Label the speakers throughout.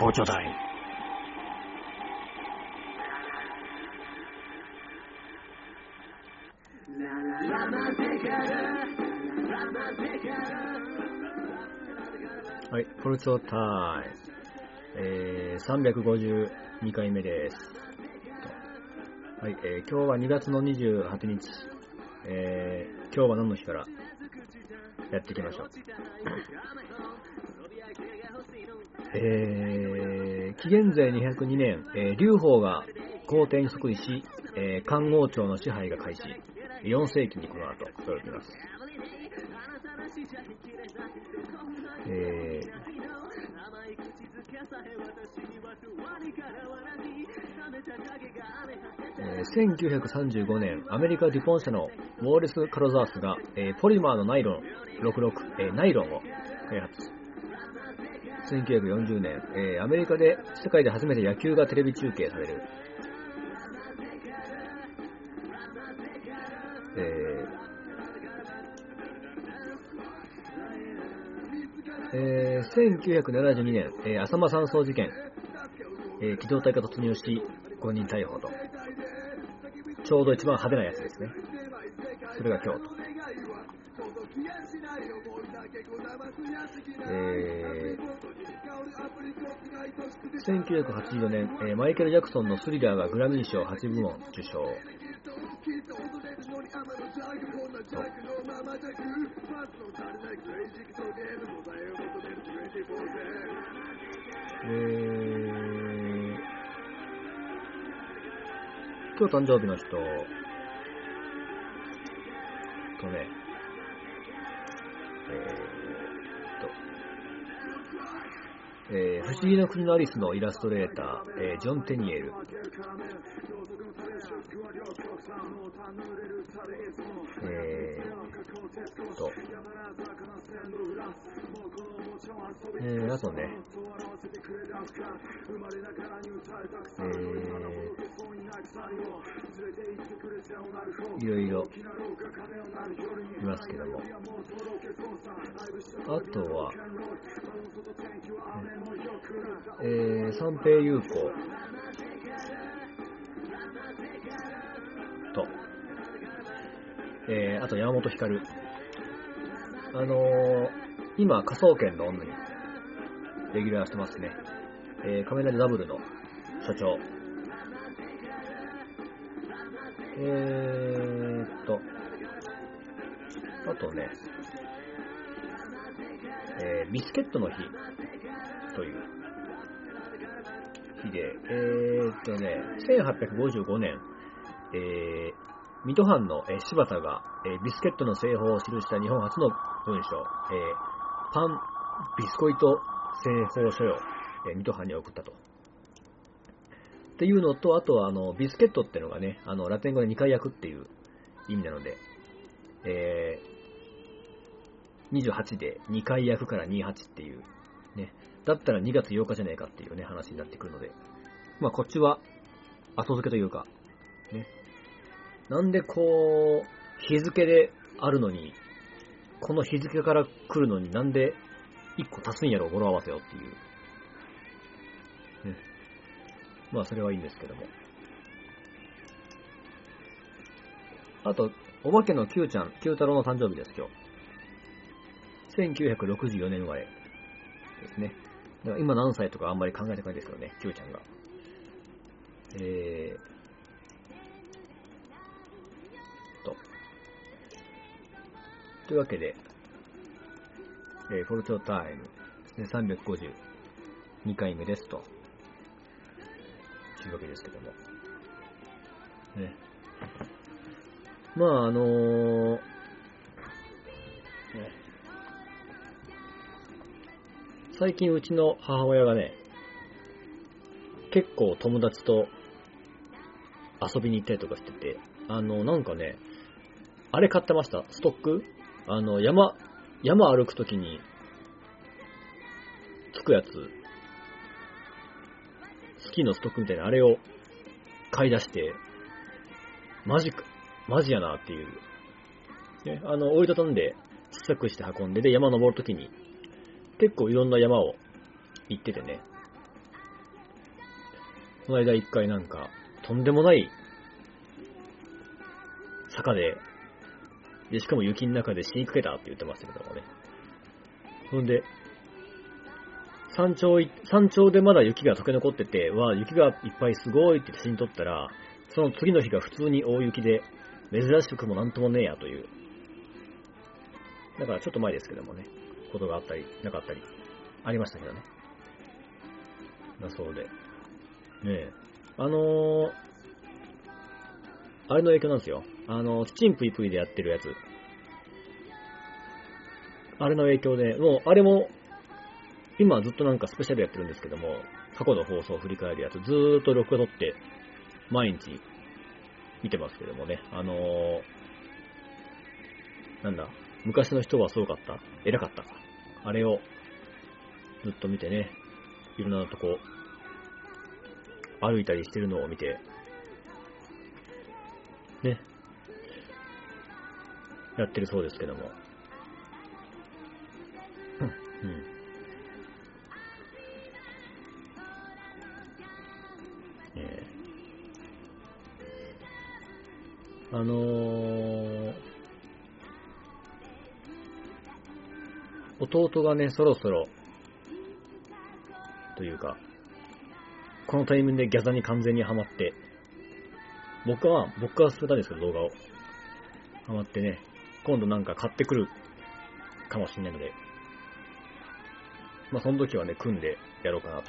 Speaker 1: 包丁タイム。はい、包丁タイム。352回目です。はい、今日は2月の28日。今日は何の日からやっていきましょう。紀元前202年、劉邦が皇帝に即位し、漢王朝の支配が開始。4世紀にこの後、と言われています。1935年、アメリカ・デュポン社のウォーレス・カロザースが、ポリマーのナイロン66、ナイロンを開発。1940年、アメリカで世界で初めて野球がテレビ中継される。1972年、浅間山荘事件、機動隊が突入し5人逮捕と。ちょうど一番派手なやつですね。それが京都。1984年、マイケル・ジャクソンのスリラーがグラミー賞8部門受賞。今日誕生日の人とね、不思議の国のアリスのイラストレーター、ジョン・テニエル。あとね、いろいろいますけども、あとは、三平友好と、あと山本光。今科捜研の女にレギュラーしてますね。カメラでダブルの所長。あとね、ビスケットの日という日で、1855年、水戸藩の柴田がビスケットの製法を記した日本初の文書、パンビスコイト製法書を水戸藩に送ったと。っていうのと、あとはビスケットっていうのがね、ラテン語で2回焼くっていう意味なので、28で2回焼くから28っていうね、だったら2月8日じゃねえかっていうね話になってくるので、まあこっちは後付けというかね、なんでこう日付であるのに、この日付から来るのになんで1個足すんやろ語呂合わせよっていうね。まあそれはいいんですけども、あとお化けの Q ちゃん、Q 太郎の誕生日です今日。1964年生まれですね。だから今何歳とかあんまり考えてないですけどね、Q ちゃんが。というわけで、フォルトタイムですね、352回目ですと。というわけですけども。ね。まあね、最近うちの母親がね、結構友達と遊びに行ったりとかしてて、なんかね、あれ買ってました。ストック？山歩くときにつくやつ、スキーのストックみたいなあれを買い出して、マジやなっていう。ね、折りたたんで、小さくして運んで、で、山登るときに、結構いろんな山を行っててね。 この間一回なんか、とんでもない坂で、しかも雪の中で死にかけたって言ってましたけどもね。ほんで、山頂でまだ雪が溶け残ってて、雪がいっぱいすごいって写真撮ったら、その次の日が普通に大雪で、珍しくもなんともねえやという。だからちょっと前ですけどもね、ことがあったり、なかったり、ありましたけどね。だそうで。ねえ。あれの影響なんですよ。チンプイプイでやってるやつ。あれの影響で、もう、あれも、今ずっとなんかスペシャルやってるんですけども、過去の放送を振り返るやつ、ずーっと録画撮って、毎日見てますけどもね。なんだ、昔の人はすごかった？偉かった？あれをずっと見てね、いろんなとこ歩いたりしてるのを見て、ね、やってるそうですけども。うん。弟がね、そろそろ、というか、このタイミングでギャザに完全にハマって、僕は捨てたんですけど、動画を。ハマってね、今度なんか買ってくるかもしれないので、まあその時はね、組んでやろうかなと。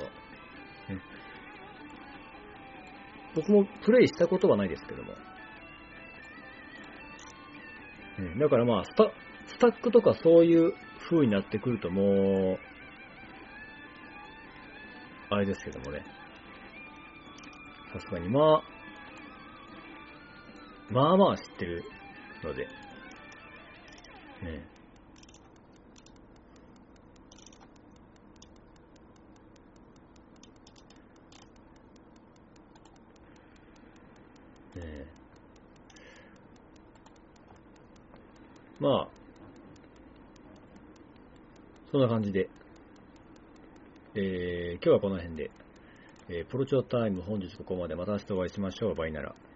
Speaker 1: 僕もプレイしたことはないですけども。だからまあ、スタックとかそういう風になってくるともう、あれですけどもね。さすがにまあ知ってるので。まあ、そんな感じで、今日はこの辺で、プロチョタイム本日ここまで。また明日お会いしましょう。バイなら。